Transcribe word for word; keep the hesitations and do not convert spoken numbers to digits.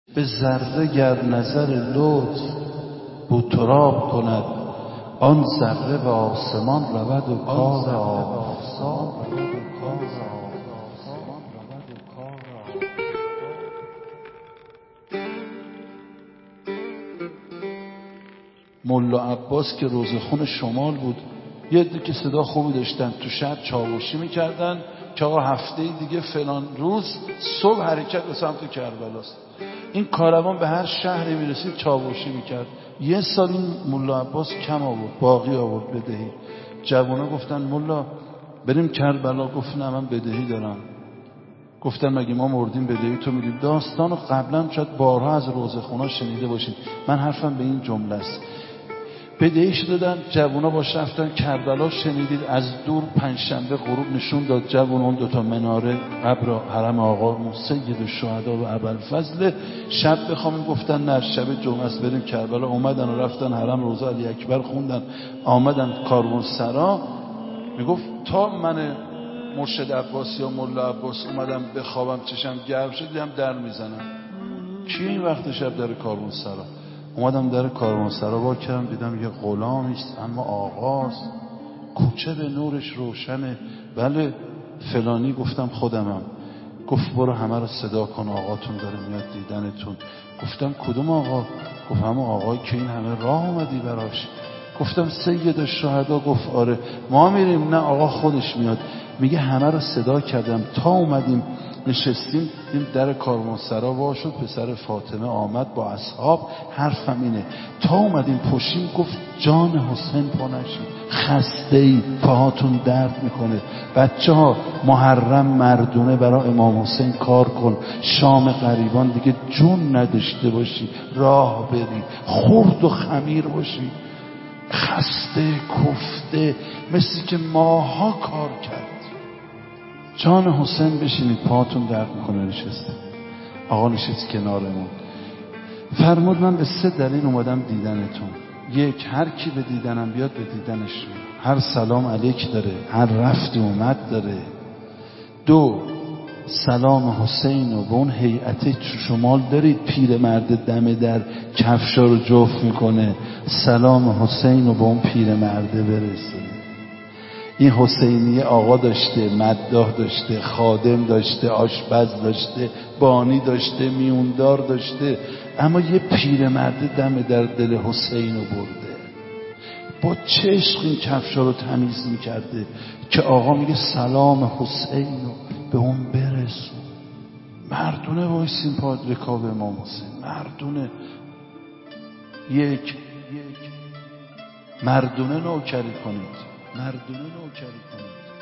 به ذره گر نظر لطف بوتراب کند، آن ذره به آسمان رود و کار آسان ملا عباس که روزخون شمال بود، یه عده که صدا خوبی داشتن تو شهر چاوشی میکردن که آقا هفته دیگه فلان روز صبح حرکت به سمت کربلاست. این کاروان به هر شهری میرسید چاوشی میکرد. یه سال این ملا عباس کم آورد، باقی آورد بدهی. جوانا گفتن ملا بریم کربلا. گفت نه من بدهی دارم. گفتن مگه ما مردیم بدهی تو میدیم؟ داستانو قبلا شاید بارها از روزخونا شنیده باشید. من حرفم به این جمله است. بدهیش دادن، جوونا باش رفتن کربلا. شنیدید از دور پنجشنبه غروب نشون داد جوونا اون دوتا مناره قبر حرم آقا سید الشهدا و ابوالفضل. شب بخوامیم گفتن نه شب جمعه است بریم کربلا. اومدن و رفتن حرم روزه علی اکبر خوندن، آمدن کاروانسرا. میگفت تا من مرشد عباسی یا ملا عباس اومدم بخوابم چشم گرم شد دیدم در میزنم. کی این وقت شب در کاروانسرا؟ اومدم در کاروانسرا وا کردم دیدم یه غلامیست اما آقاست، کوچه به نورش روشنه. بله فلانی. گفتم خودمم. گفت برو همه رو صدا کن آقاتون داره میاد دیدنتون. گفتم کدوم آقا؟ گفت همون آقایی که این همه راه اومدی براش. گفتم سید الشهدا. گفت آره. ما میریم؟ نه آقا خودش میاد. میگه همه رو صدا کردم تا اومدیم نشستیم این در کاروانسرا وا شد. پسر فاطمه آمد با اصحاب. حرفم اینه تا اومدیم پشیم گفت جان حسین پا نشید، خسته ای، پاهاتون درد میکنه. بچه ها محرم مردونه برای امام حسین کار کن. شام غریبان دیگه جون نداشته باشی، راه بری، خرد و خمیر باشی، خسته کفته مثلی که ماها کار کرد. جان حسین بشینید پاتون درد میکنه. نشسته آقا نشست کنارمون. فرمود من به سه دلیل اومدم دیدنتون. یک، هر کی به دیدنم بیاد به دیدنش میام، هر سلام علیک داره، هر رفت اومد داره. دو، سلام حسین و به اون هیئت شمال دارید پیر مرد دم در کفشا رو جفت میکنه، سلام حسین و به اون پیر مرده برسه. این حسینیه آقا داشته، مداح داشته، خادم داشته، آشپز داشته، بانی داشته، میوندار داشته، اما یه پیرمرد دم در دل حسین رو برده. با چه عشق این کفشا رو تمیز میکرده که آقا میگه سلام حسین رو به اون برسون. مردونه وایسین پا رکاب امام حسین. مردونه. یک مردونه نوکری کنید. مردونه نوکری کنید.